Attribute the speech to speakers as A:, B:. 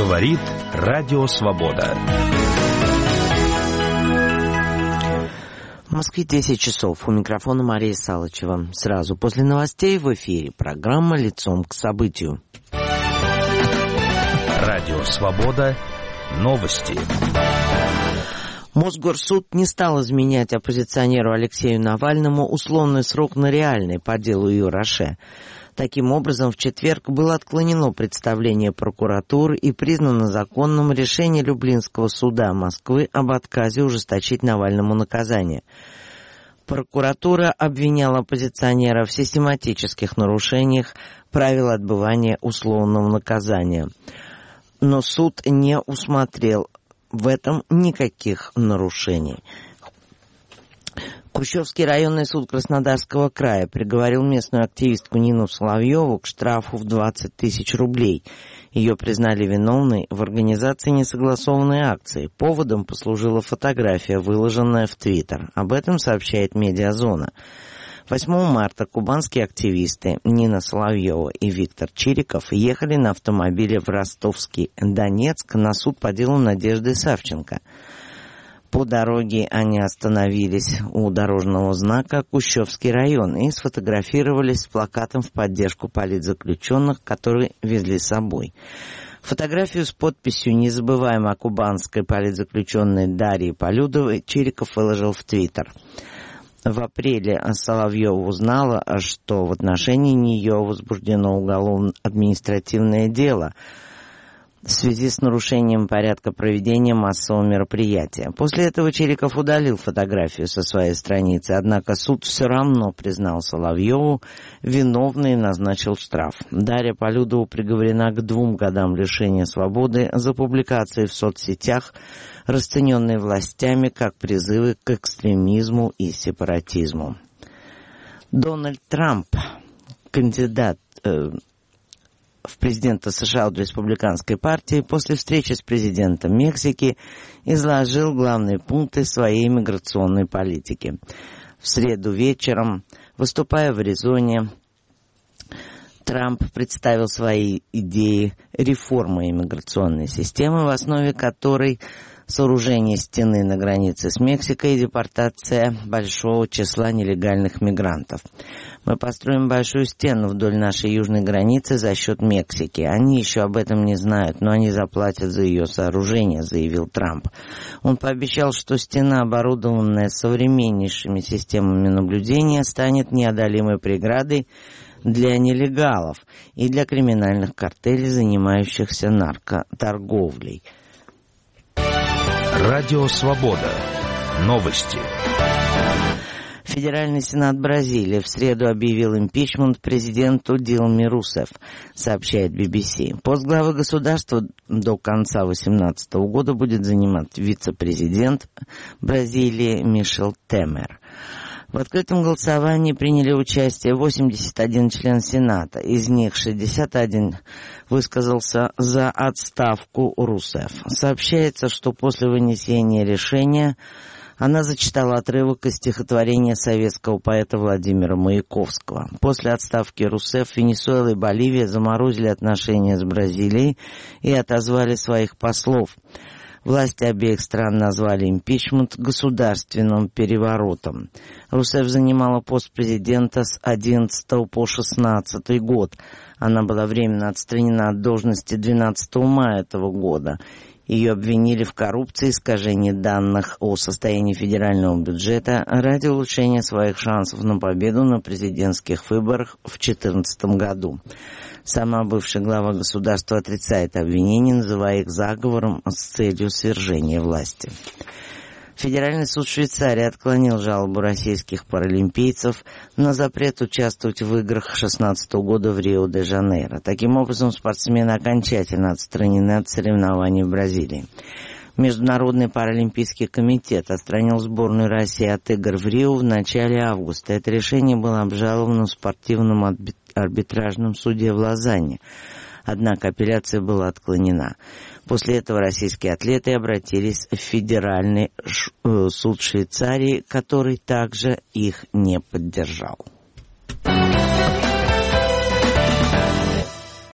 A: Говорит Радио Свобода.
B: В Москве 10 часов. У микрофона Мария Салычева. Сразу после новостей в эфире программа «Лицом к событию».
A: Радио Свобода. Новости.
B: Мосгорсуд не стал изменять оппозиционеру Алексею Навальному условный срок на реальный по делу Юраше. Таким образом, в четверг было отклонено представление прокуратуры и признано законным решение Люблинского суда Москвы об отказе ужесточить Навальному наказание. Прокуратура обвиняла оппозиционера в систематических нарушениях правил отбывания условного наказания. Но суд не усмотрел в этом никаких нарушений. Кущевский районный суд Краснодарского края приговорил местную активистку Нину Соловьеву к штрафу в 20 тысяч рублей. Ее признали виновной в организации несогласованной акции. Поводом послужила фотография, выложенная в Твиттер. Об этом сообщает «Медиазона». 8 марта кубанские активисты Нина Соловьева и Виктор Чириков ехали на автомобиле в Ростовский Донецк на суд по делу Надежды Савченко. По дороге они остановились у дорожного знака «Кущевский район» и сфотографировались с плакатом в поддержку политзаключенных, которые везли с собой. Фотографию с подписью «Незабываемой кубанской политзаключенной Дарьи Полюдовой» Чириков выложил в Твиттер. В апреле Соловьева узнала, что в отношении нее возбуждено уголовно-административное дело в связи с нарушением порядка проведения массового мероприятия. После этого Чириков удалил фотографию со своей страницы, однако суд все равно признал Соловьеву виновной и назначил штраф. Дарья Полюдова приговорена к 2 годам лишения свободы за публикации в соцсетях, расцененные властями как призывы к экстремизму и сепаратизму. Дональд Трамп, кандидат в президента США от республиканской партии, после встречи с президентом Мексики изложил главные пункты своей миграционной политики. В среду вечером, выступая в Аризоне, Трамп представил свои идеи реформы иммиграционной системы, в основе которой сооружение стены на границе с Мексикой и депортация большого числа нелегальных мигрантов. Мы построим большую стену вдоль нашей южной границы за счет Мексики. Они еще об этом не знают, но они заплатят за ее сооружение, заявил Трамп. Он пообещал, что стена, оборудованная современнейшими системами наблюдения, станет неодолимой преградой для нелегалов и для криминальных картелей, занимающихся наркоторговлей.
A: Радио Свобода. Новости.
B: Федеральный сенат Бразилии в среду объявил импичмент президенту Дилме Русефф, сообщает BBC. Пост главы государства до конца 2018 года будет занимать вице-президент Бразилии Мишел Темер. В открытом голосовании приняли участие 81 член Сената. Из них 61 высказался за отставку Русефф. Сообщается, что после вынесения решения она зачитала отрывок из стихотворения советского поэта Владимира Маяковского. После отставки Русефф Венесуэла и Боливия заморозили отношения с Бразилией и отозвали своих послов. Власти обеих стран назвали импичмент государственным переворотом. Русефф занимала пост президента с 11 по 16 год. Она была временно отстранена от должности 12 мая этого года. Ее обвинили в коррупции, искажении данных о состоянии федерального бюджета ради улучшения своих шансов на победу на президентских выборах в 2014 году. Сама бывшая глава государства отрицает обвинения, называя их заговором с целью свержения власти. Федеральный суд Швейцарии отклонил жалобу российских паралимпийцев на запрет участвовать в играх 2016 года в Рио-де-Жанейро. Таким образом, спортсмены окончательно отстранены от соревнований в Бразилии. Международный паралимпийский комитет отстранил сборную России от игр в Рио в начале августа. Это решение было обжаловано в спортивном арбитражном суде в Лозанне. Однако апелляция была отклонена. После этого российские атлеты обратились в Федеральный суд Швейцарии, который также их не поддержал.